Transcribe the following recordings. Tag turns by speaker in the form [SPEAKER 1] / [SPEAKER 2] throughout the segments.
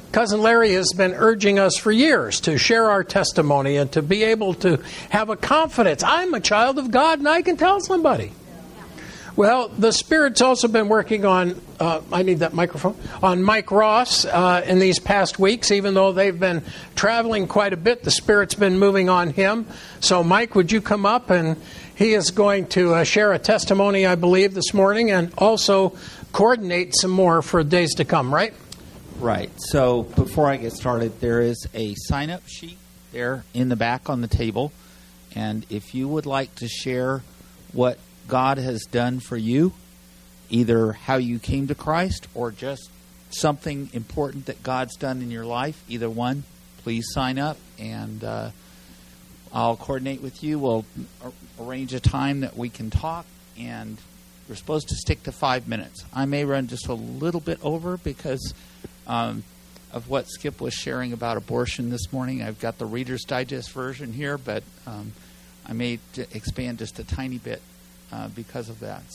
[SPEAKER 1] Cousin Larry has been urging us for years to share our testimony and to be able to have a confidence. I'm a child of God and I can tell somebody. Well, the Spirit's also been working on, I need that microphone, on Mike Ross in these past weeks. Even though they've been traveling quite a bit, the Spirit's been moving on him. So, Mike, would you come up? And he is going to share a testimony, I believe, this morning, and also coordinate some more for days to come, right?
[SPEAKER 2] Right. So, before I get started, there is a sign-up sheet there in the back on the table. And if you would like to share what God has done for you, either how you came to Christ or just something important that God's done in your life, either one, please sign up and I'll coordinate with you. We'll arrange a time that we can talk, and we're supposed to stick to 5 minutes. I may run just a little bit over because of what Skip was sharing about abortion this morning. I've got the Reader's Digest version here, but I may expand just a tiny bit because of that.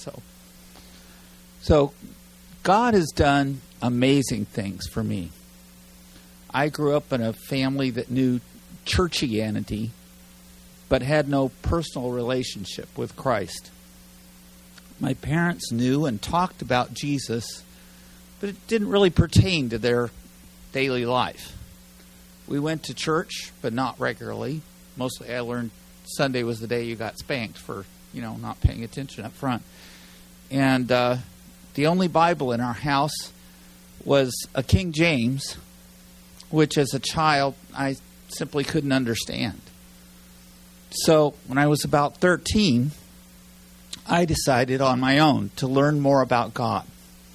[SPEAKER 2] So God has done amazing things for me. I grew up in a family that knew churchianity, but had no personal relationship with Christ. My parents knew and talked about Jesus, but it didn't really pertain to their daily life. We went to church, but not regularly. Mostly I learned Sunday was the day you got spanked for not paying attention up front. And the only Bible in our house was a King James, which as a child I simply couldn't understand. So when I was about 13, I decided on my own to learn more about God.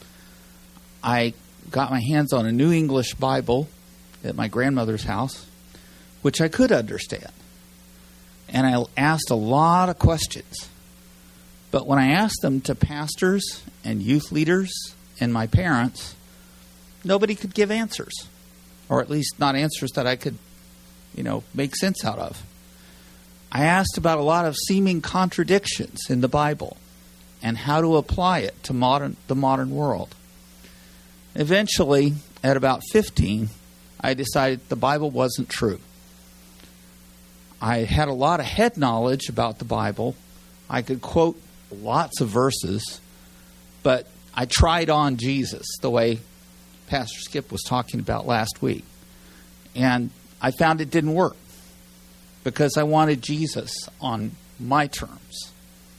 [SPEAKER 2] I got my hands on a New English Bible at my grandmother's house, which I could understand. And I asked a lot of questions. But when I asked them to pastors and youth leaders and my parents, nobody could give answers. Or at least not answers that I could, make sense out of. I asked about a lot of seeming contradictions in the Bible and how to apply it to the modern world. Eventually, at about 15, I decided the Bible wasn't true. I had a lot of head knowledge about the Bible. I could quote lots of verses, but I tried on Jesus the way Pastor Skip was talking about last week. And I found it didn't work because I wanted Jesus on my terms.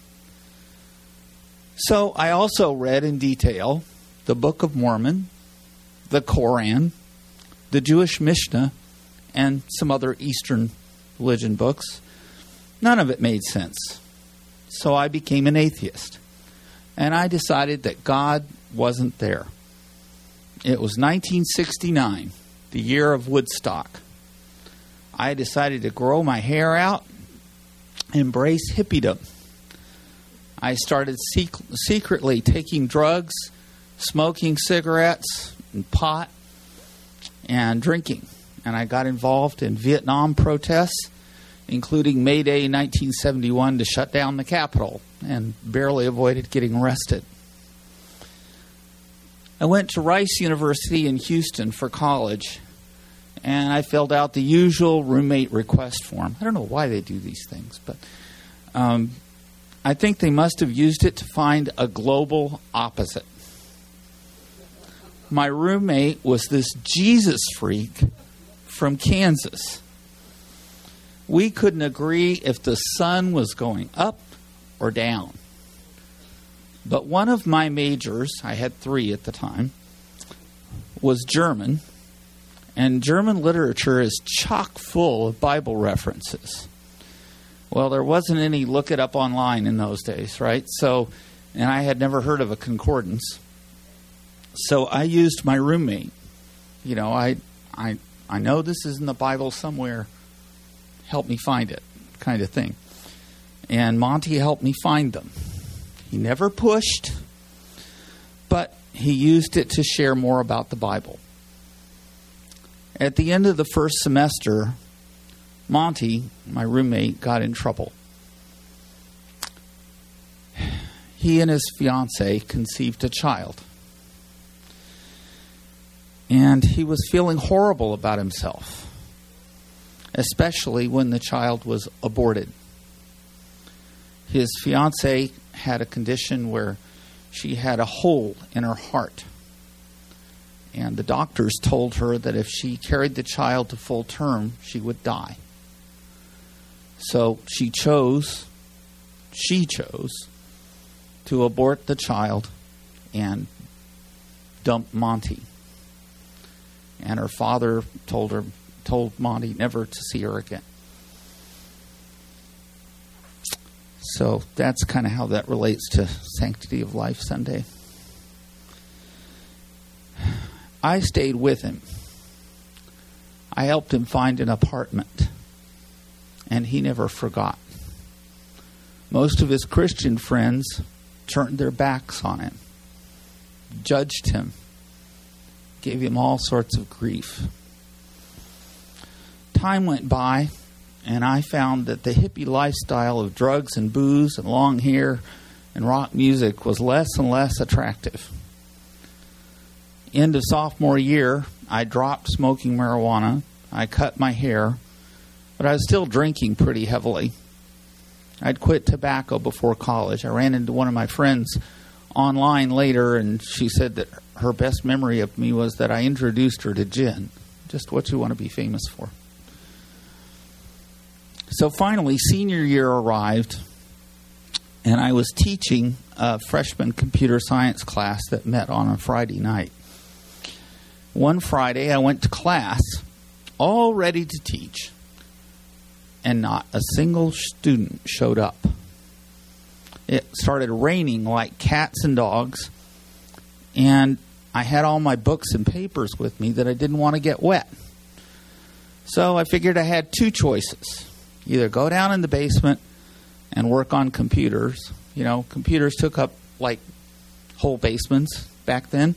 [SPEAKER 2] So I also read in detail the Book of Mormon, the Koran, the Jewish Mishnah, and some other Eastern religion books. None of it made sense. So I became an atheist. And I decided that God wasn't there. It was 1969, the year of Woodstock. I decided to grow my hair out, embrace hippiedom. I started secretly taking drugs, smoking cigarettes and pot, and drinking. And I got involved in Vietnam protests, including May Day 1971 to shut down the Capitol, and barely avoided getting arrested. I went to Rice University in Houston for college, and I filled out the usual roommate request form. I don't know why they do these things, but I think they must have used it to find a global opposite. My roommate was this Jesus freak from Kansas. We couldn't agree if the sun was going up or down. But one of my majors, I had 3 at the time, was German. And German literature is chock full of Bible references. Well, there wasn't any look it up online in those days, right? And I had never heard of a concordance. So I used my roommate. I know this is in the Bible somewhere. Help me find it, kind of thing. And Monty helped me find them. He never pushed, but he used it to share more about the Bible. At the end of the first semester, Monty, my roommate, got in trouble. He and his fiancée conceived a child. And he was feeling horrible about himself, especially when the child was aborted. His fiancée had a condition where she had a hole in her heart. And the doctors told her that if she carried the child to full term, she would die. So she chose to abort the child and dump Monty. And her father told Monty never to see her again. So that's kind of how that relates to Sanctity of Life Sunday. I stayed with him. I helped him find an apartment. And he never forgot. Most of his Christian friends turned their backs on him, judged him, gave him all sorts of grief. Time went by, and I found that the hippie lifestyle of drugs and booze and long hair and rock music was less and less attractive. End of sophomore year, I dropped smoking marijuana. I cut my hair, but I was still drinking pretty heavily. I'd quit tobacco before college. I ran into one of my friends online later, and she said that her best memory of me was that I introduced her to gin. Just what you want to be famous for. So finally, senior year arrived, and I was teaching a freshman computer science class that met on a Friday night. One Friday, I went to class, all ready to teach, and not a single student showed up. It started raining like cats and dogs, and I had all my books and papers with me that I didn't want to get wet. So I figured I had two choices. Either go down in the basement and work on computers. You know, computers took up like whole basements back then.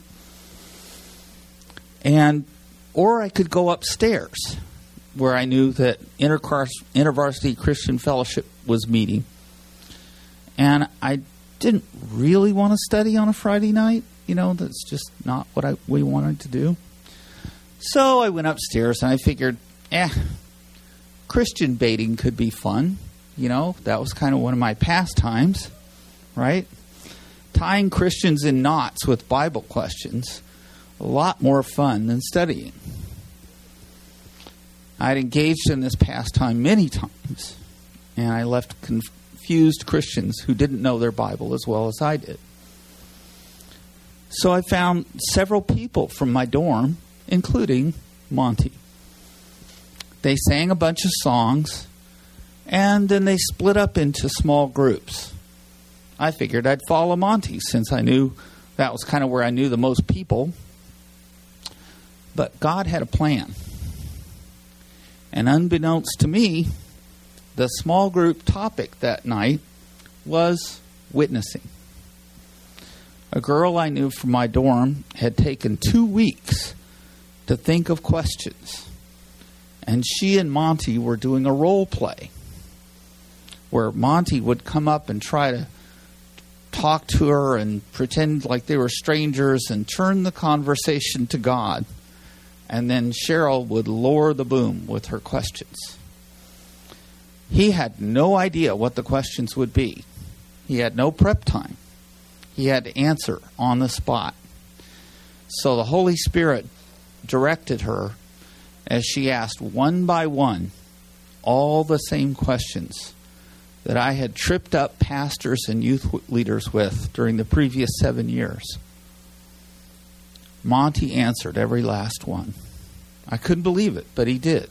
[SPEAKER 2] Or I could go upstairs where I knew that InterVarsity Christian Fellowship was meeting. And I didn't really want to study on a Friday night. You know, that's just not what we wanted to do. So I went upstairs and I figured, Christian baiting could be fun. You know, that was kind of one of my pastimes, right? Tying Christians in knots with Bible questions. A lot more fun than studying. I'd engaged in this pastime many times, and I left confused Christians who didn't know their Bible as well as I did. So I found several people from my dorm, including Monty. They sang a bunch of songs, and then they split up into small groups. I figured I'd follow Monty since I knew that was kind of where I knew the most people. But God had a plan. And unbeknownst to me, the small group topic that night was witnessing. A girl I knew from my dorm had taken 2 weeks to think of questions. And she and Monty were doing a role play where Monty would come up and try to talk to her and pretend like they were strangers and turn the conversation to God. And then Cheryl would lower the boom with her questions. He had no idea what the questions would be. He had no prep time. He had to answer on the spot. So the Holy Spirit directed her as she asked one by one all the same questions that I had tripped up pastors and youth leaders with during the previous 7 years. Monty answered every last one. I couldn't believe it, but he did.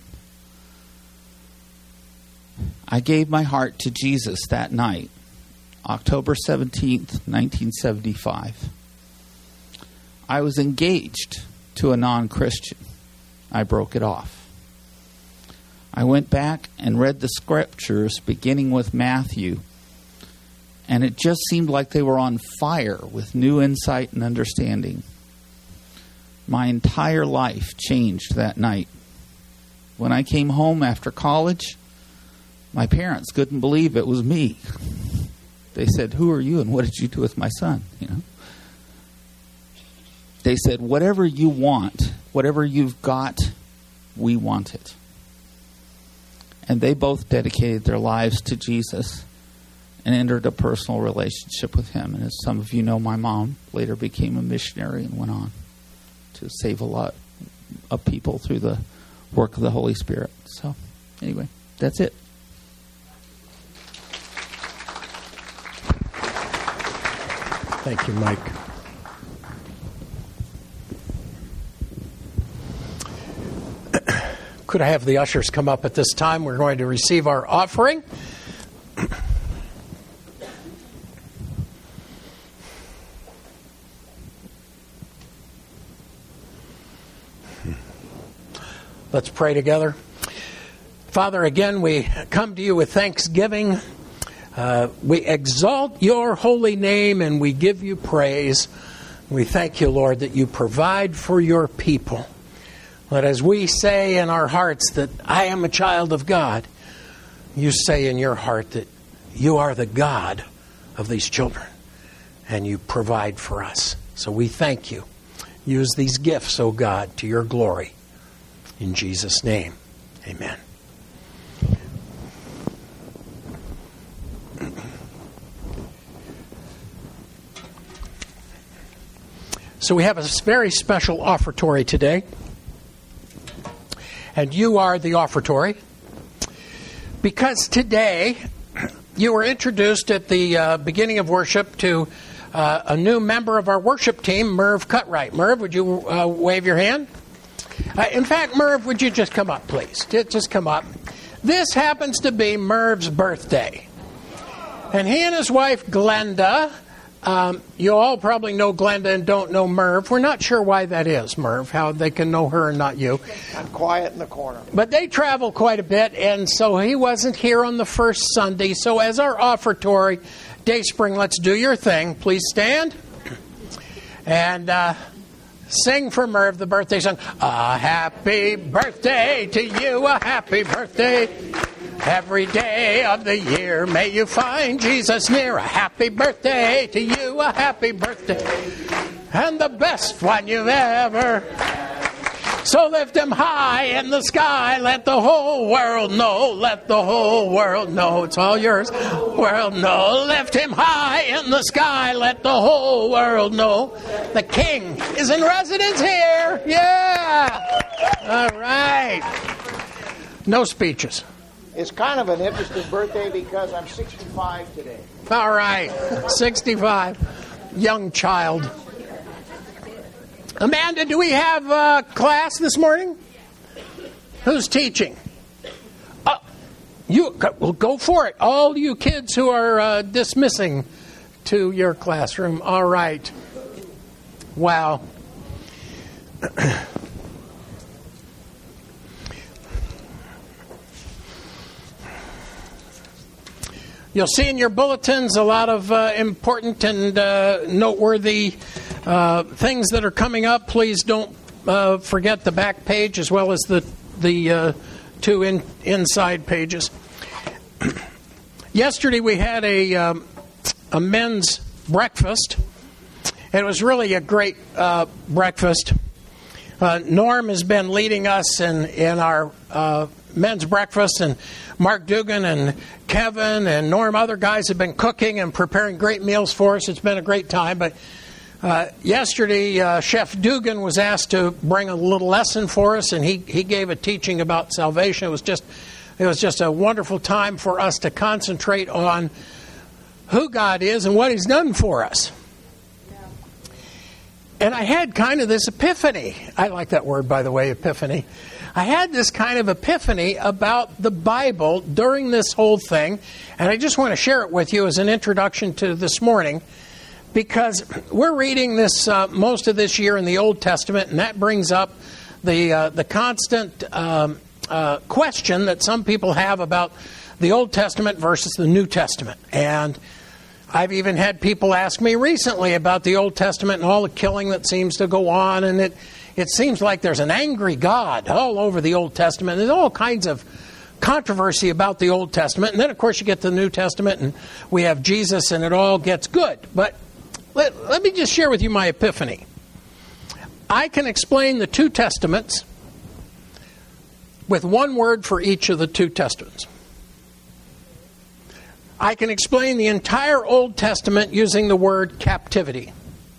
[SPEAKER 2] I gave my heart to Jesus that night, October 17th, 1975. I was engaged to a non-Christian. I broke it off. I went back and read the scriptures beginning with Matthew, and it just seemed like they were on fire with new insight and understanding. My entire life changed that night. When I came home after college, my parents couldn't believe it was me. They said, "Who are you and what did you do with my son?" You know. They said, "Whatever you want whatever you've got, we want it. And they both dedicated their lives to Jesus and entered a personal relationship with him. And as some of you know, my mom later became a missionary and went on to save a lot of people through the work of the Holy Spirit. So anyway, that's it.
[SPEAKER 1] Thank you, Mike. Could I have the ushers come up at this time? We're going to receive our offering. Let's pray together. Father, again, we come to you with thanksgiving. We exalt your holy name and we give you praise. We thank you, Lord, that you provide for your people. But as we say in our hearts that I am a child of God, you say in your heart that you are the God of these children and you provide for us. So we thank you. Use these gifts, O God, to your glory. In Jesus' name, amen. So we have a very special offertory today. And you are the offertory. Because today you were introduced at the beginning of worship to a new member of our worship team, Merv Cutright. Merv, would you wave your hand? In fact, Merv, would you just come up, please? Just come up. This happens to be Merv's birthday. And he and his wife, Glenda, you all probably know Glenda and don't know Merv. We're not sure why that is, Merv, how they can know her and not you.
[SPEAKER 3] I'm quiet in the corner.
[SPEAKER 1] But they travel quite a bit, and so he wasn't here on the first Sunday. So as our offertory, Dayspring, let's do your thing. Please stand. And sing for Merv the birthday song. A happy birthday to you, a happy birthday. Every day of the year may you find Jesus near. A happy birthday to you, a happy birthday. And the best one you've ever. So lift him high in the sky, let the whole world know, let the whole world know. It's all yours. World know. Lift him high in the sky, let the whole world know. The King is in residence here. Yeah. All right. No speeches.
[SPEAKER 3] It's kind of an interesting birthday because I'm 65 today.
[SPEAKER 1] All right. 65. Young child. Amanda, do we have class this morning? Who's teaching? Well, go for it. All you kids who are dismissing to your classroom. All right. Wow. You'll see in your bulletins a lot of important and noteworthy things that are coming up. Please don't forget the back page as well as the two inside pages. Yesterday we had a men's breakfast. It was really a great breakfast. Norm has been leading us in our men's breakfast, and Mark Dugan and Kevin and Norm, other guys have been cooking and preparing great meals for us. It's been a great time. But yesterday, Chef Dugan was asked to bring a little lesson for us, and he gave a teaching about salvation. It was just a wonderful time for us to concentrate on who God is and what He's done for us. And I had kind of this epiphany. I like that word, by the way, epiphany. I had this kind of epiphany about the Bible during this whole thing, and I just want to share it with you as an introduction to this morning, because we're reading this most of this year in the Old Testament, and that brings up the constant question that some people have about the Old Testament versus the New Testament. And I've even had people ask me recently about the Old Testament and all the killing that seems to go on, and it seems like there's an angry God all over the Old Testament. There's all kinds of controversy about the Old Testament. And then, of course, you get to the New Testament, and we have Jesus, and it all gets good. But let me just share with you my epiphany. I can explain the two Testaments with one word for each of the two Testaments. I can explain the entire Old Testament using the word captivity.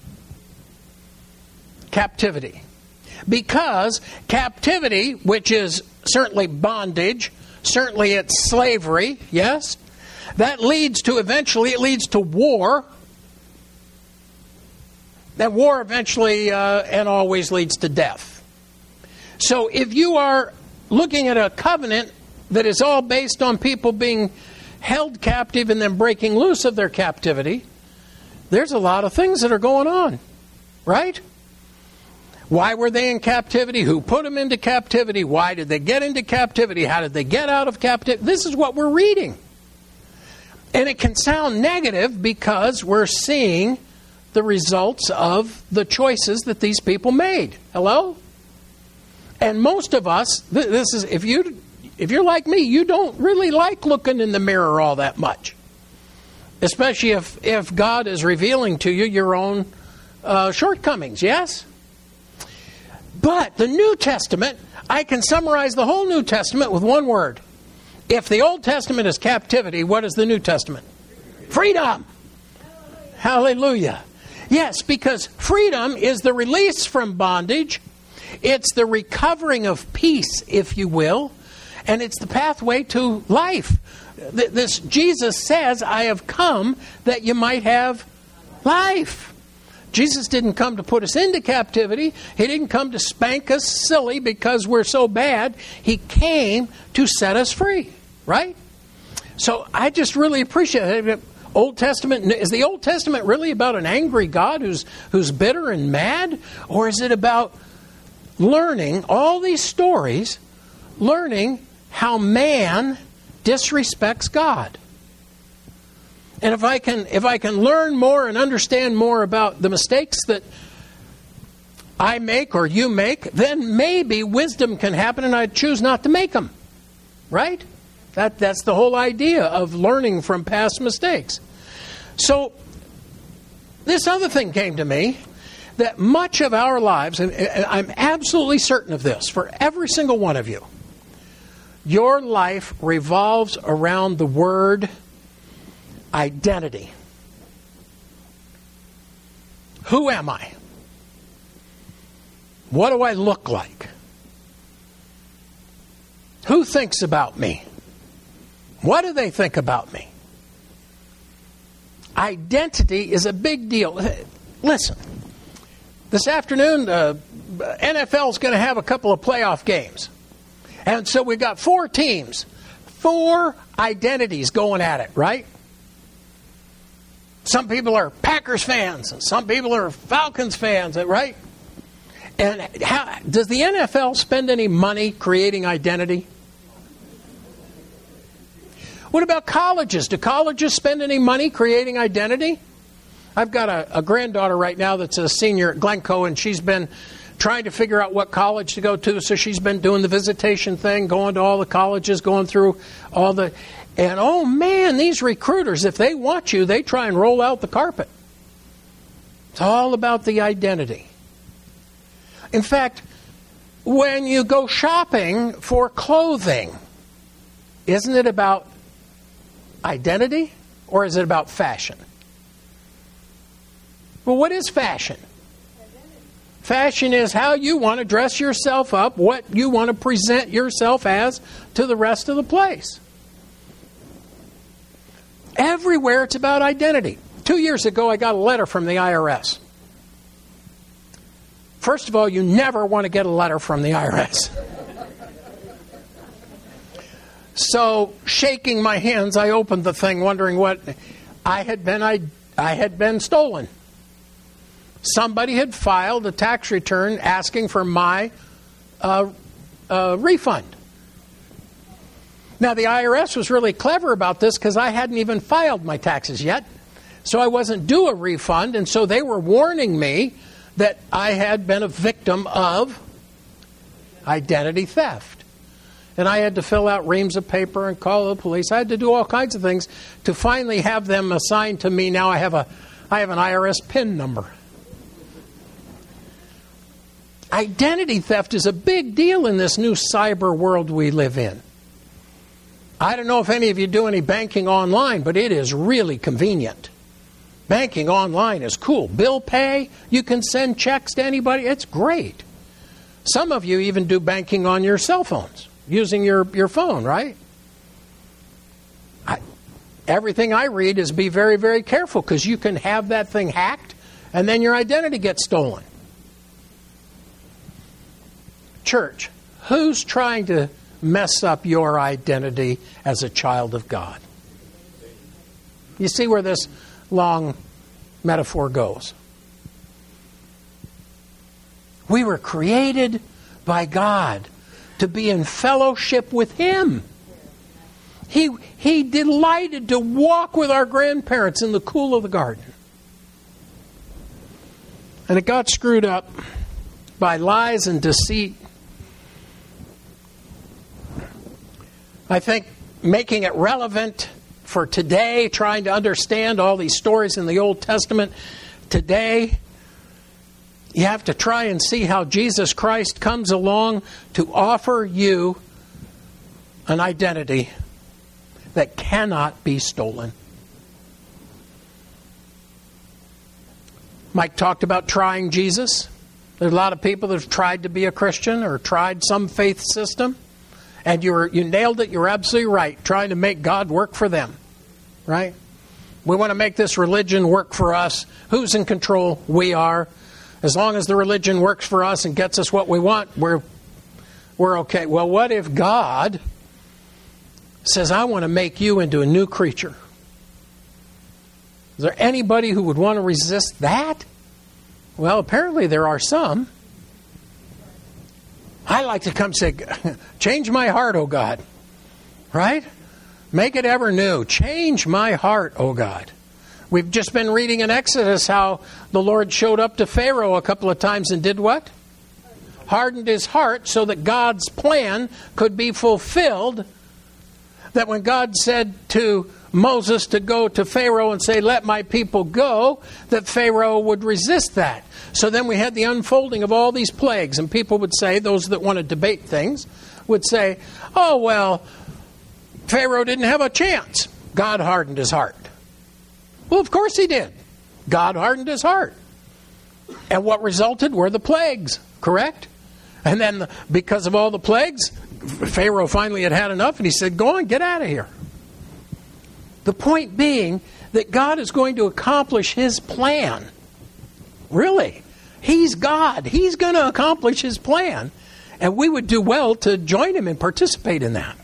[SPEAKER 1] Captivity. Because captivity, which is certainly bondage, certainly it's slavery, yes? That leads to, eventually, it leads to war. That war eventually and always leads to death. So if you are looking at a covenant that is all based on people being held captive and then breaking loose of their captivity, there's a lot of things that are going on, right? Why were they in captivity? Who put them into captivity? Why did they get into captivity? How did they get out of captivity? This is what we're reading. And it can sound negative because we're seeing the results of the choices that these people made. Hello? And most of us, this is, if you're like me, you don't really like looking in the mirror all that much. Especially if God is revealing to you your own shortcomings, yes? But the New Testament, I can summarize the whole New Testament with one word. If the Old Testament is captivity, what is the New Testament? Freedom! Hallelujah! Yes, because freedom is the release from bondage. It's the recovering of peace, if you will. And it's the pathway to life. This Jesus says, I have come that you might have life. Jesus didn't come to put us into captivity. He didn't come to spank us silly because we're so bad. He came to set us free, right? So I just really appreciate it. Old Testament, is the Old Testament really about an angry God who's bitter and mad? Or is it about learning all these stories, learning how man disrespects God? And if I can learn more and understand more about the mistakes that I make or you make, then maybe wisdom can happen and I choose not to make them. Right? That's the whole idea of learning from past mistakes. So this other thing came to me, that much of our lives, and I'm absolutely certain of this for every single one of you, your life revolves around the word identity. Who am I? What do I look like? Who thinks about me? What do they think about me? Identity is a big deal. Listen, this afternoon, NFL is going to have a couple of playoff games. And so we've got 4 teams, 4 identities going at it, right? Some people are Packers fans, and some people are Falcons fans, right? And does the NFL spend any money creating identity? What about colleges? Do colleges spend any money creating identity? I've got a granddaughter right now that's a senior at Glencoe, and she's been trying to figure out what college to go to, so she's been doing the visitation thing, going to all the colleges, going through all the... And oh man, these recruiters, if they want you, they try and roll out the carpet. It's all about the identity. In fact, when you go shopping for clothing, isn't it about identity or is it about fashion? Well, what is fashion? Fashion is how you want to dress yourself up, what you want to present yourself as to the rest of the place. Everywhere it's about identity. 2 years ago, I got a letter from the IRS. First of all, you never want to get a letter from the IRS. So, shaking my hands, I opened the thing wondering what I had been stolen. Somebody had filed a tax return asking for my refund. Now, the IRS was really clever about this because I hadn't even filed my taxes yet. So I wasn't due a refund, and so they were warning me that I had been a victim of identity theft. And I had to fill out reams of paper and call the police. I had to do all kinds of things to finally have them assigned to me. Now I have an IRS PIN number. Identity theft is a big deal in this new cyber world we live in. I don't know if any of you do any banking online, but it is really convenient. Banking online is cool. Bill pay, you can send checks to anybody. It's great. Some of you even do banking on your cell phones, using your phone, right? Everything I read is be very, very careful, because you can have that thing hacked and then your identity gets stolen. Church, who's trying to mess up your identity as a child of God? You see where this long metaphor goes. We were created by God to be in fellowship with Him. He delighted to walk with our grandparents in the cool of the garden. And it got screwed up by lies and deceit. I think making it relevant for today, trying to understand all these stories in the Old Testament today, you have to try and see how Jesus Christ comes along to offer you an identity that cannot be stolen. Mike talked about trying Jesus. There's a lot of people that have tried to be a Christian or tried some faith system, and you nailed it. You're absolutely right. Trying to make God work for them, right? We want to make this religion work for us. Who's in control? We are. As long as the religion works for us and gets us what we want, we're okay. Well, what if God says, I want to make you into a new creature? Is there anybody who would want to resist that? Well, apparently there are some. I like to come say, change my heart, O God. Right? Make it ever new. Change my heart, O God. We've just been reading in Exodus how the Lord showed up to Pharaoh a couple of times and did what? Hardened his heart so that God's plan could be fulfilled. That when God said to Moses to go to Pharaoh and say, let my people go, that Pharaoh would resist that. So then we had the unfolding of all these plagues, and people would say, those that want to debate things, would say, oh, well, Pharaoh didn't have a chance. God hardened his heart. Well, of course he did. God hardened his heart. And what resulted were the plagues, correct? And then because of all the plagues, Pharaoh finally had enough, and he said, go on, get out of here. The point being that God is going to accomplish His plan. Really. He's God. He's going to accomplish His plan. And we would do well to join Him and participate in that.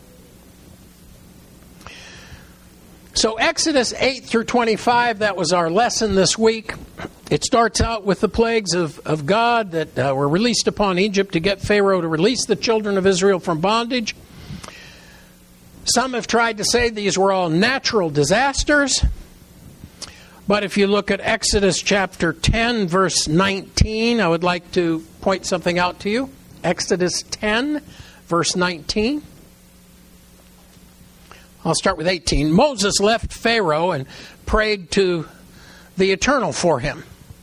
[SPEAKER 1] So Exodus 8 through 25, that was our lesson this week. It starts out with the plagues of God that were released upon Egypt to get Pharaoh to release the children of Israel from bondage. Some have tried to say these were all natural disasters. But if you look at Exodus chapter 10, verse 19, I would like to point something out to you. Exodus 10, verse 19. I'll start with 18. Moses left Pharaoh and prayed to the Eternal for him.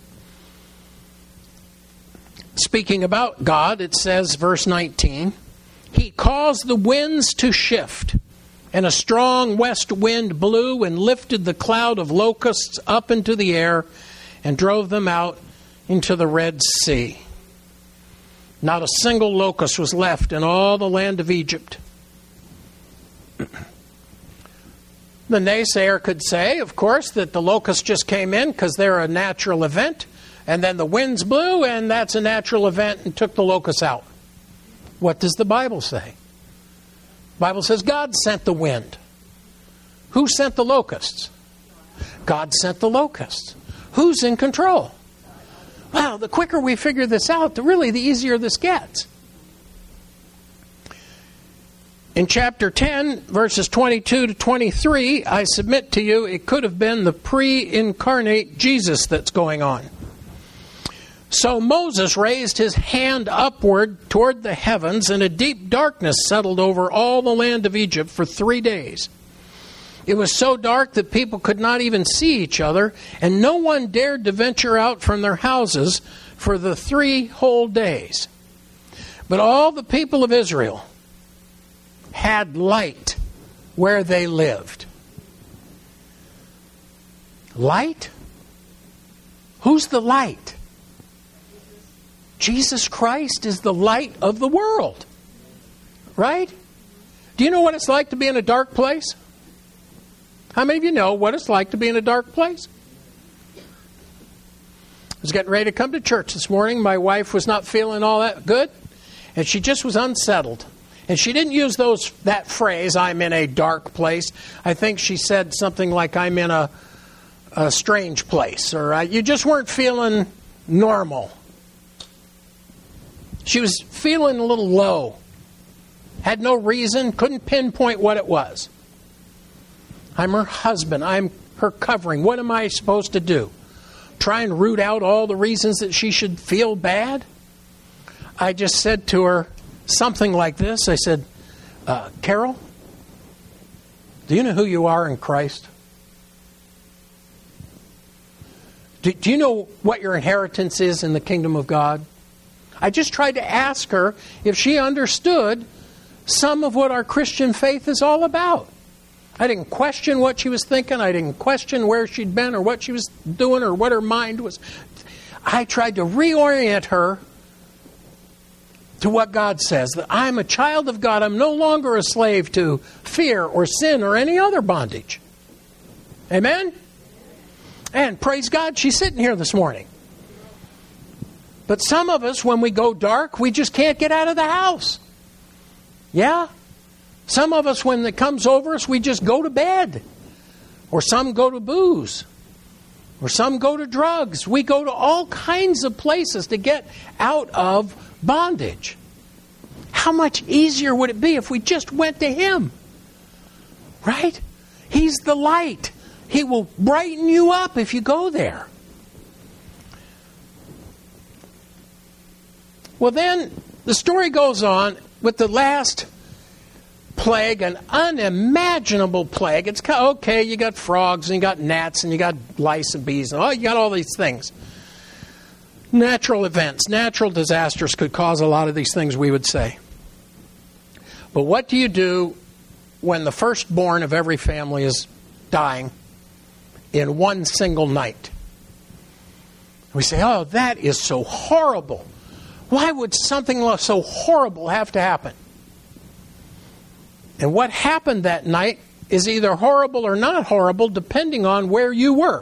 [SPEAKER 1] Speaking about God, it says, verse 19, He caused the winds to shift, and a strong west wind blew and lifted the cloud of locusts up into the air and drove them out into the Red Sea. Not a single locust was left in all the land of Egypt. The naysayer could say, of course, that the locusts just came in because they're a natural event, and then the winds blew, and that's a natural event, and took the locusts out. What does the Bible say? The Bible says God sent the wind. Who sent the locusts? God sent the locusts. Who's in control? Well, the quicker we figure this out, the easier this gets. In chapter 10, verses 22 to 23, I submit to you it could have been the pre-incarnate Jesus that's going on. So Moses raised his hand upward toward the heavens, and a deep darkness settled over all the land of Egypt for 3 days. It was so dark that people could not even see each other, and no one dared to venture out from their houses for the 3 whole days. But all the people of Israel had light where they lived. Light? Who's the light? Jesus Christ is the light of the world. Right? Do you know what it's like to be in a dark place? How many of you know what it's like to be in a dark place? I was getting ready to come to church this morning. My wife was not feeling all that good, and she just was unsettled. And she didn't use that phrase, I'm in a dark place. I think she said something like, I'm in a strange place, or you just weren't feeling normal. She was feeling a little low. Had no reason, couldn't pinpoint what it was. I'm her husband. I'm her covering. What am I supposed to do? Try and root out all the reasons that she should feel bad? I just said to her something like this. I said, Carol, do you know who you are in Christ? Do you know what your inheritance is in the kingdom of God? I just tried to ask her if she understood some of what our Christian faith is all about. I didn't question what she was thinking. I didn't question where she'd been or what she was doing or what her mind was. I tried to reorient her to what God says, that I'm a child of God. I'm no longer a slave to fear or sin or any other bondage. Amen? And praise God, she's sitting here this morning. But some of us, when we go dark, we just can't get out of the house. Yeah? Some of us, when it comes over us, we just go to bed. Or some go to booze. Or some go to drugs. We go to all kinds of places to get out of bondage. How much easier would it be if we just went to Him? Right? He's the light. He will brighten you up if you go there. Well, then the story goes on with the last plague, an unimaginable plague. It's okay, you got frogs and you got gnats and you got lice and bees and you got all these things. Natural events, natural disasters could cause a lot of these things, we would say. But what do you do when the firstborn of every family is dying in one single night? We say, oh, that is so horrible. Why would something so horrible have to happen? And what happened that night is either horrible or not horrible, depending on where you were.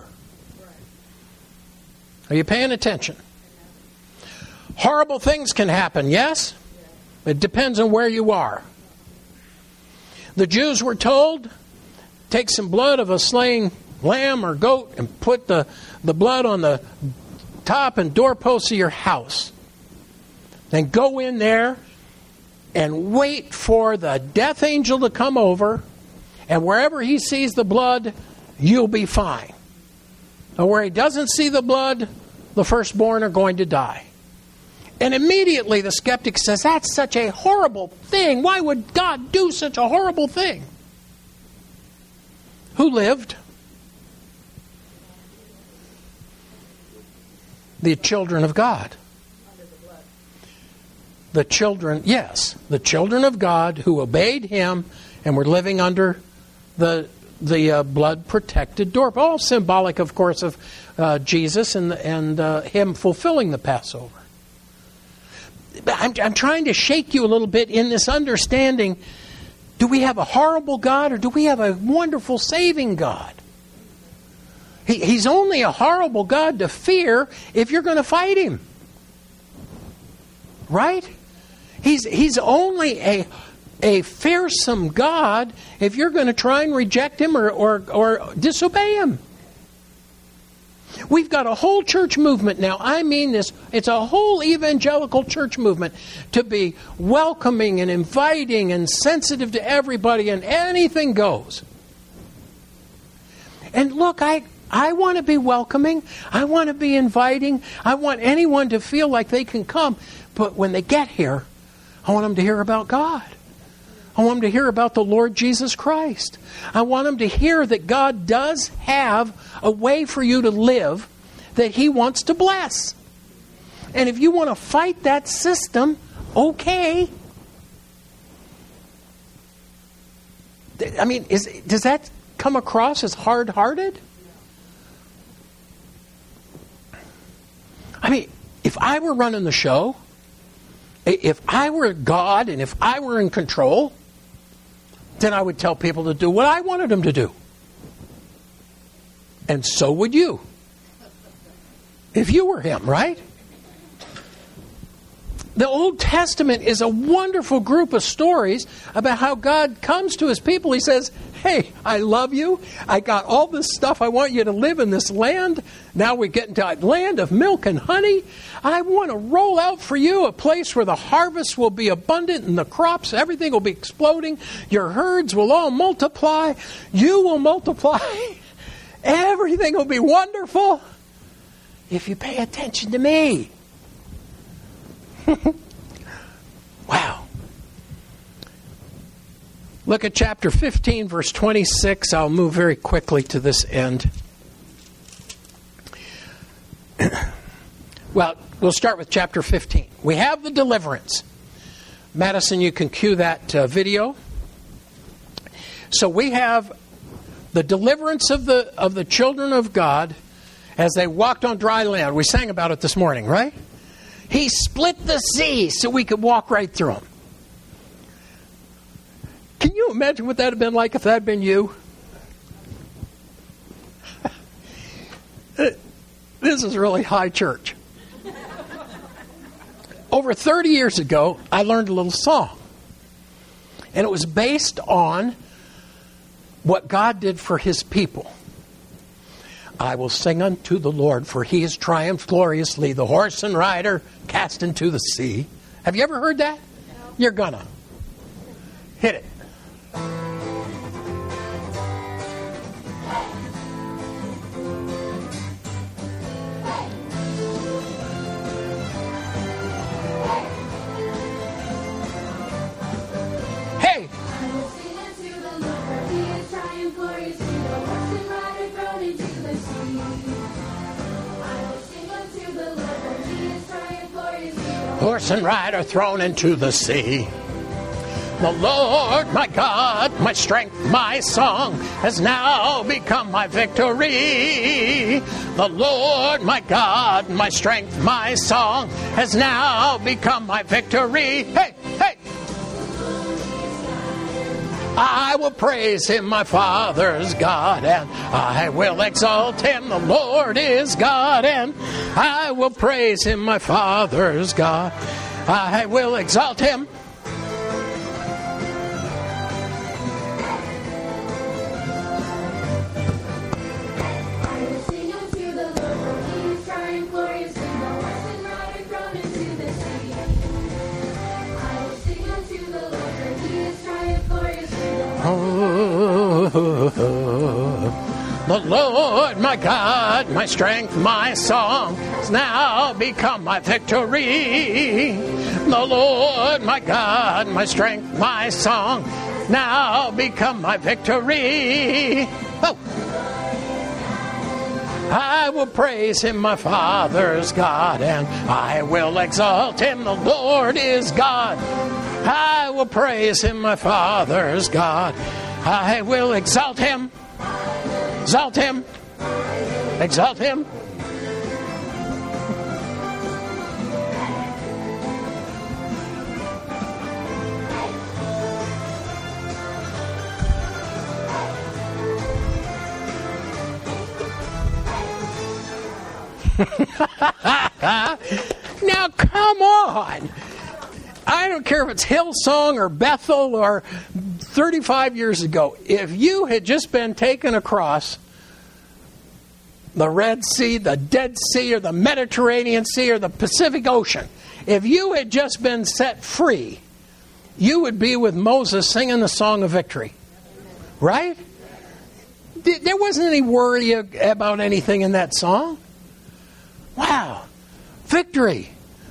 [SPEAKER 1] Are you paying attention? Horrible things can happen, yes? It depends on where you are. The Jews were told, take some blood of a slain lamb or goat and put the blood on the top and doorposts of your house. Then go in there and wait for the death angel to come over, and wherever he sees the blood, you'll be fine. And where he doesn't see the blood, the firstborn are going to die. And immediately the skeptic says, that's such a horrible thing. Why would God do such a horrible thing? Who lived? The children of God. The children, yes, the children of God who obeyed Him and were living under the blood-protected door. All symbolic, of course, of Jesus and Him fulfilling the Passover. I'm trying to shake you a little bit in this understanding. Do we have a horrible God or do we have a wonderful saving God? He's only a horrible God to fear if you're going to fight Him. Right? He's only a fearsome God if you're going to try and reject Him or disobey Him. We've got a whole church movement now. I mean this. It's a whole evangelical church movement to be welcoming and inviting and sensitive to everybody, and anything goes. And look, I want to be welcoming. I want to be inviting. I want anyone to feel like they can come. But when they get here, I want them to hear about God. I want them to hear about the Lord Jesus Christ. I want them to hear that God does have a way for you to live that He wants to bless. And if you want to fight that system, okay. I mean, does that come across as hard-hearted? I mean, if I were running the show, if I were God and if I were in control, then I would tell people to do what I wanted them to do. And so would you. If you were him, right? The Old Testament is a wonderful group of stories about how God comes to his people. He says, hey, I love you. I got all this stuff. I want you to live in this land. Now we get into a land of milk and honey. I want to roll out for you a place where the harvest will be abundant and the crops, everything will be exploding. Your herds will all multiply. You will multiply. Everything will be wonderful if you pay attention to me. Wow. Look at chapter 15, verse 26. I'll move very quickly to this end. Well, we'll start with chapter 15. We have the deliverance. Madison, you can cue that video. So we have the deliverance of the children of God as they walked on dry land. We sang about it this morning, right? He split the sea so we could walk right through them. Can you imagine what that would have been like if that had been you? This is really high church. Over 30 years ago, I learned a little song. And it was based on what God did for his people. I will sing unto the Lord, for he has triumphed gloriously, the horse and rider cast into the sea. Have you ever heard that? No. You're gonna. Hit it. Hey! I will sing unto the Lord, for he has triumphed gloriously, the horse and rider thrown into the sea. I will sing unto the Lord, for he has triumphed gloriously, horse and rider thrown into the sea. The Lord, my God, my strength, my song, has now become my victory. The Lord, my God, my strength, my song, has now become my victory. Hey, hey! I will praise him, my Father's God, and I will exalt him. The Lord is God, and I will praise him, my Father's God. I will exalt him. The Lord, my God, my strength, my song, has now become my victory. The Lord, my God, my strength, my song, now become my victory. Oh. I will praise him, my Father's God, and I will exalt him. The Lord is God. I will praise him, my Father's God. I will exalt him. Exalt him. Exalt him. Now, come on. I don't care if it's Hillsong or Bethel or 35 years ago. If you had just been taken across the Red Sea, the Dead Sea, or the Mediterranean Sea, or the Pacific Ocean, if you had just been set free, you would be with Moses singing the song of victory. Right? There wasn't any worry about anything in that song. Wow. Victory.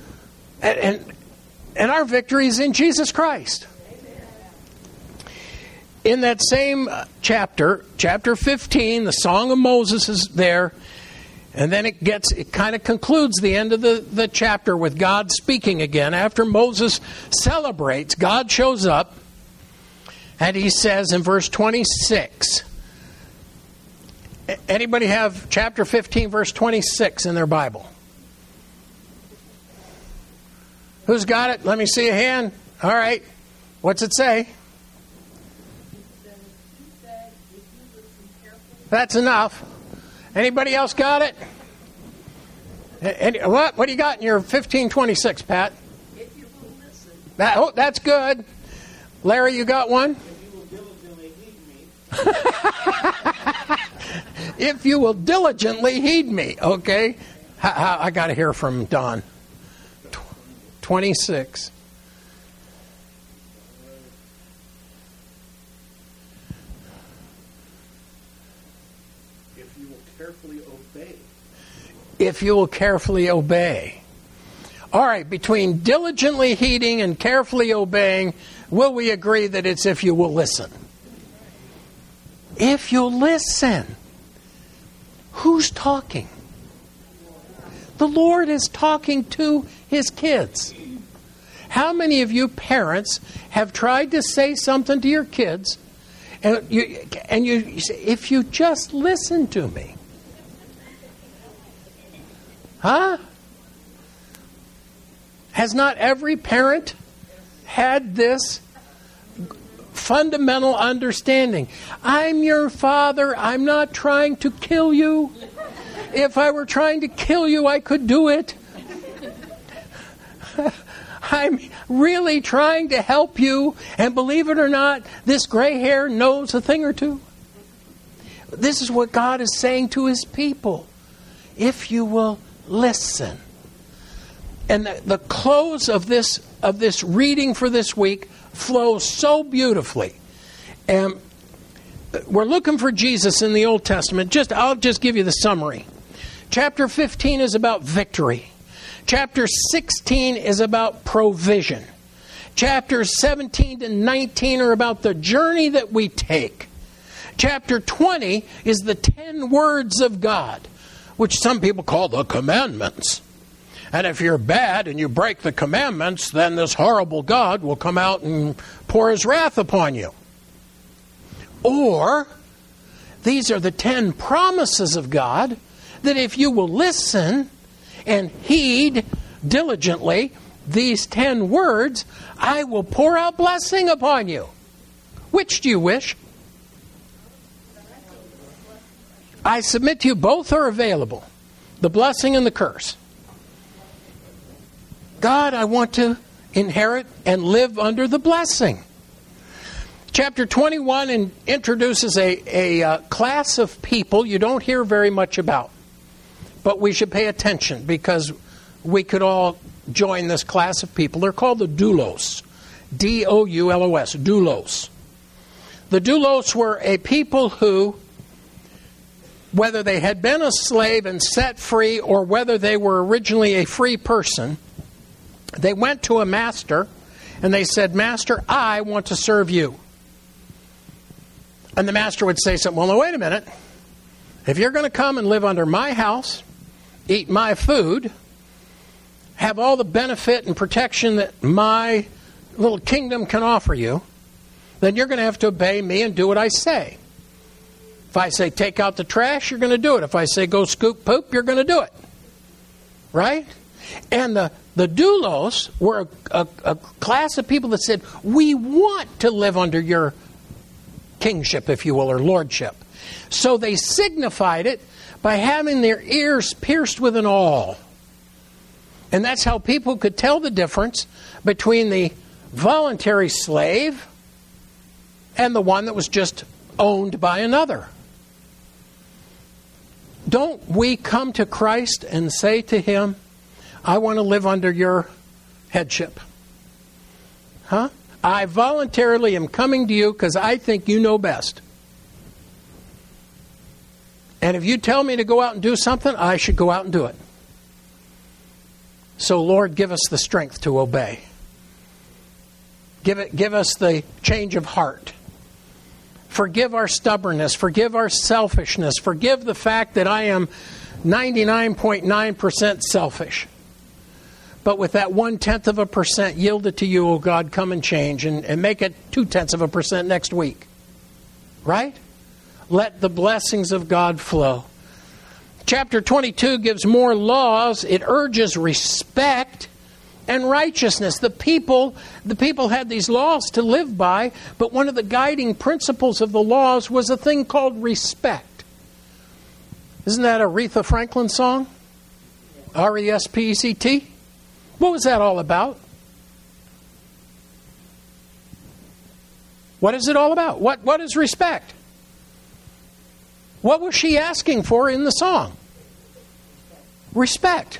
[SPEAKER 1] And our victory is in Jesus Christ. In that same chapter 15, the Song of Moses is there. And then it kind of concludes the end of the chapter with God speaking again. After Moses celebrates, God shows up, and he says in verse 26, anybody have chapter 15, verse 26 in their Bible? Who's got it? Let me see a hand. All right. What's it say? That's enough. Anybody else got it? What do you got in your 1526, Pat?
[SPEAKER 4] If you will listen.
[SPEAKER 1] That's good. Larry, you got one?
[SPEAKER 3] If you will diligently heed me.
[SPEAKER 1] If you will diligently heed me. Okay. I got to hear from Don. 26.
[SPEAKER 5] If you will carefully obey.
[SPEAKER 1] If you will carefully obey. All right, between diligently heeding and carefully obeying, will we agree that it's if you will listen? If you'll listen. Who's talking? The Lord is talking to His kids. How many of you parents have tried to say something to your kids and you say, if you just listen to me? Huh? Has not every parent had this fundamental understanding? I'm your father. I'm not trying to kill you. If I were trying to kill you, I could do it. I'm really trying to help you. And believe it or not, this gray hair knows a thing or two. This is what God is saying to His people. If you will listen. And the close of this reading for this week flows so beautifully. And we're looking for Jesus in the Old Testament. I'll just give you the summary. Chapter 15 is about victory. Chapter 16 is about provision. Chapters 17 to 19 are about the journey that we take. Chapter 20 is the 10 words of God, which some people call the commandments. And if you're bad and you break the commandments, then this horrible God will come out and pour His wrath upon you. Or, these are the 10 promises of God that if you will listen and heed diligently these 10 words, I will pour out blessing upon you. Which do you wish? I submit to you, both are available. The blessing and the curse. God, I want to inherit and live under the blessing. Chapter 21 introduces a class of people you don't hear very much about. But we should pay attention because we could all join this class of people. They're called the doulos. D-O-U-L-O-S. Doulos. The doulos were a people who, whether they had been a slave and set free or whether they were originally a free person, they went to a master and they said, Master, I want to serve you. And the master would say something, well, no, wait a minute. If you're going to come and live under my house, eat my food, have all the benefit and protection that my little kingdom can offer you, then you're going to have to obey me and do what I say. If I say take out the trash, you're going to do it. If I say go scoop poop, you're going to do it. Right? And the doulos were a class of people that said, we want to live under your kingship, if you will, or lordship. So they signified it by having their ears pierced with an awl. And that's how people could tell the difference between the voluntary slave and the one that was just owned by another. Don't we come to Christ and say to Him, I want to live under your headship? Huh? I voluntarily am coming to you because I think you know best. And if you tell me to go out and do something, I should go out and do it. So, Lord, give us the strength to obey. Give us the change of heart. Forgive our stubbornness. Forgive our selfishness. Forgive the fact that I am 99.9% selfish. But with that 0.1% yielded to you, oh God, come and change and make it 0.2% next week. Right? Let the blessings of God flow. Chapter 22 gives more laws. It urges respect and righteousness. The people had these laws to live by, but one of the guiding principles of the laws was a thing called respect. Isn't that Aretha Franklin song? R-E-S-P-E-C-T? What was that all about? What is it all about? What is respect? What was she asking for in the song? Respect.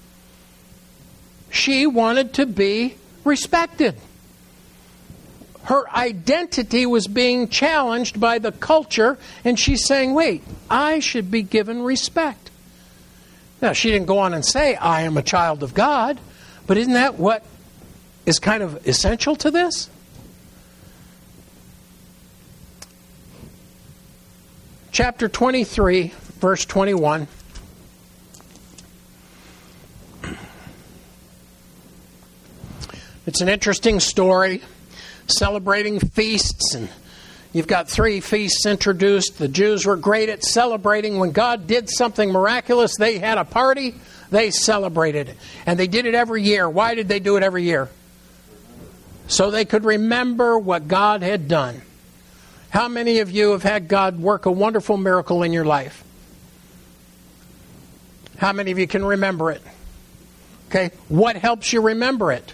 [SPEAKER 1] She wanted to be respected. Her identity was being challenged by the culture, and she's saying, wait, I should be given respect. Now, she didn't go on and say, I am a child of God, but isn't that what is kind of essential to this? Chapter 23, verse 21. It's an interesting story, celebrating feasts, and you've got 3 feasts introduced. The Jews were great at celebrating. When God did something miraculous, they had a party, they celebrated it. And they did it every year. Why did they do it every year? So they could remember what God had done. How many of you have had God work a wonderful miracle in your life? How many of you can remember it? Okay, what helps you remember it?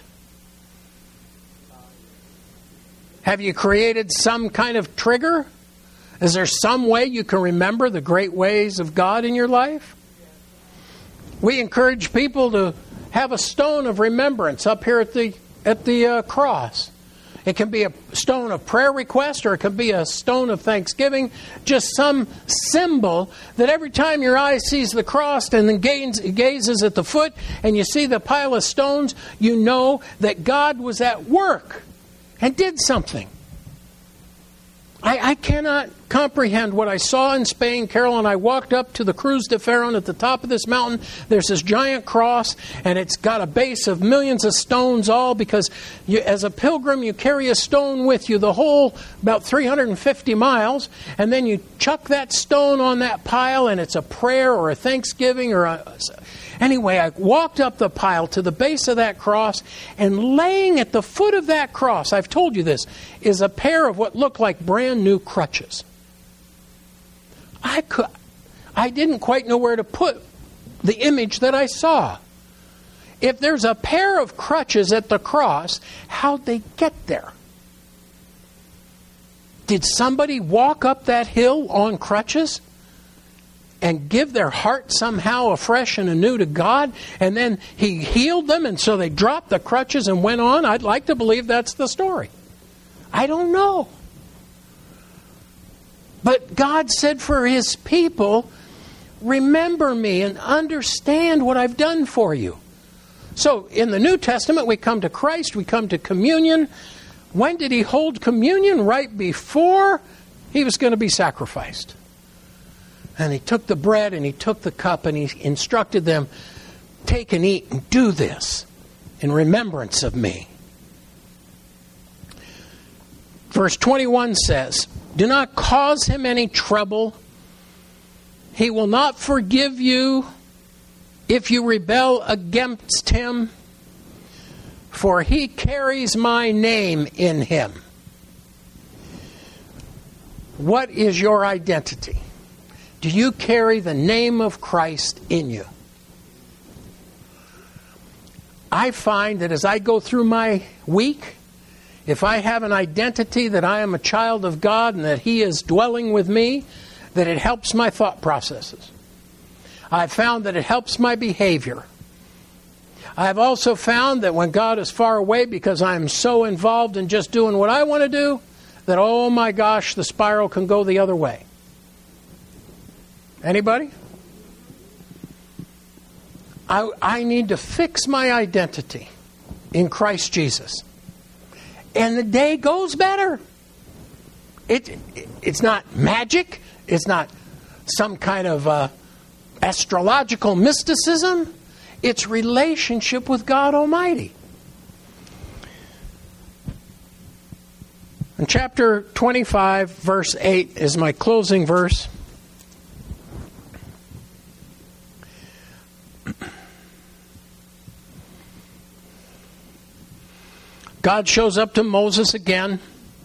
[SPEAKER 1] Have you created some kind of trigger? Is there some way you can remember the great ways of God in your life? We encourage people to have a stone of remembrance up here at the cross. It can be a stone of prayer request, or it can be a stone of thanksgiving. Just some symbol that every time your eye sees the cross and then gazes at the foot and you see the pile of stones, you know that God was at work and did something. I cannot comprehend what I saw in Spain. Carol and I walked up to the Cruz de Ferron at the top of this mountain. There's this giant cross, and it's got a base of millions of stones, all because as a pilgrim you carry a stone with you the whole about 350 miles, and then you chuck that stone on that pile, and it's a prayer or a thanksgiving or Anyway, I walked up the pile to the base of that cross, and laying at the foot of that cross, I've told you this, is a pair of what looked like brand new crutches. I didn't quite know where to put the image that I saw. If there's a pair of crutches at the cross, how'd they get there? Did somebody walk up that hill on crutches and give their heart somehow afresh and anew to God, and then He healed them, and so they dropped the crutches and went on? I'd like to believe that's the story. I don't know. But God said for His people, remember me and understand what I've done for you. So in the New Testament, we come to Christ, we come to communion. When did He hold communion? Right before He was going to be sacrificed. And He took the bread and He took the cup and He instructed them, take and eat and do this in remembrance of me. Verse 21 says, do not cause him any trouble. He will not forgive you if you rebel against him, for he carries my name in him. What is your identity? Do you carry the name of Christ in you? I find that as I go through my week, if I have an identity that I am a child of God and that He is dwelling with me, that it helps my thought processes. I've found that it helps my behavior. I've also found that when God is far away, because I'm so involved in just doing what I want to do, that, oh my gosh, the spiral can go the other way. Anybody? I need to fix my identity in Christ Jesus. And the day goes better. It's not magic. It's not some kind of astrological mysticism. It's relationship with God Almighty. In chapter 25, verse 8 is my closing verse. God shows up to Moses again.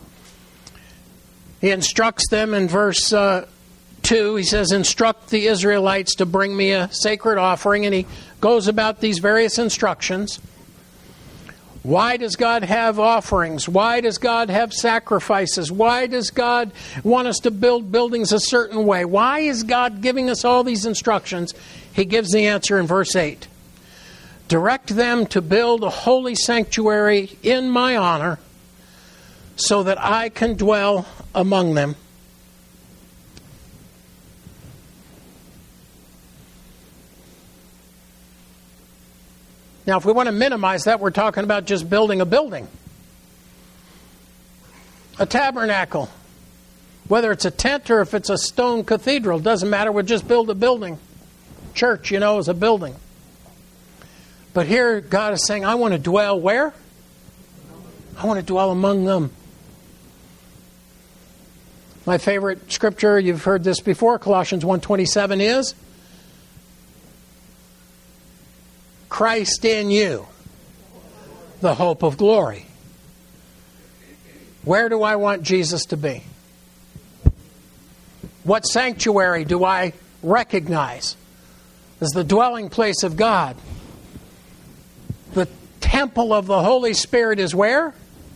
[SPEAKER 1] He instructs them in verse 2. He says, instruct the Israelites to bring me a sacred offering. And he goes about these various instructions. Why does God have offerings? Why does God have sacrifices? Why does God want us to build buildings a certain way? Why is God giving us all these instructions? He gives the answer in verse 8. Direct them to build a holy sanctuary in my honor so that I can dwell among them. Now, if we want to minimize that, we're talking about just building a building. A tabernacle. Whether it's a tent or if it's a stone cathedral, doesn't matter, we'll just build a building. Church, is a building. But here God is saying, I want to dwell where? I want to dwell among them. My favorite scripture, you've heard this before, Colossians 1:27 is, Christ in you, the hope of glory. Where do I want Jesus to be? What sanctuary do I recognize as the dwelling place of God? The temple of the Holy Spirit is where?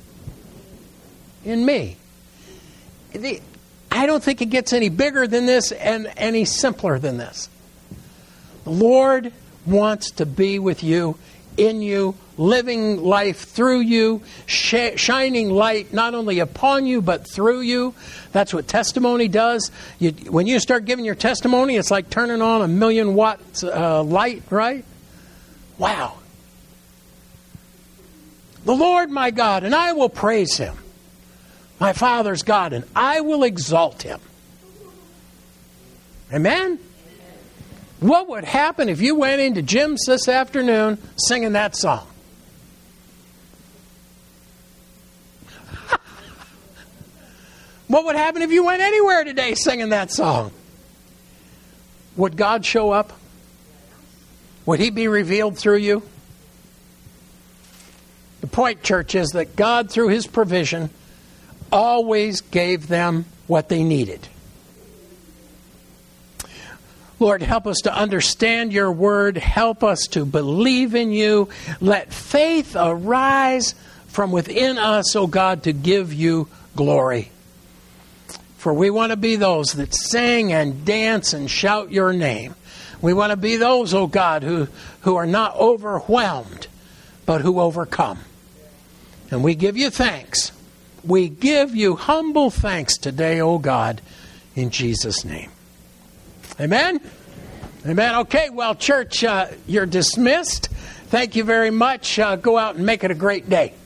[SPEAKER 1] In me. I don't think it gets any bigger than this and any simpler than this. The Lord wants to be with you, in you, living life through you, shining light not only upon you but through you. That's what testimony does. When you start giving your testimony, it's like turning on a 1,000,000-watt light, right? Wow. The Lord my God, and I will praise Him. My Father's God, and I will exalt Him. Amen? What would happen if you went into Jim's this afternoon singing that song? What would happen if you went anywhere today singing that song? Would God show up? Would He be revealed through you? The point, church, is that God, through His provision, always gave them what they needed. Lord, help us to understand your word. Help us to believe in you. Let faith arise from within us, O God, to give you glory. For we want to be those that sing and dance and shout your name. We want to be those, O God, who are not overwhelmed, but who overcome. And we give you thanks. We give you humble thanks today, O God, in Jesus' name. Amen? Amen. Okay, well, church, you're dismissed. Thank you very much. Go out and make it a great day.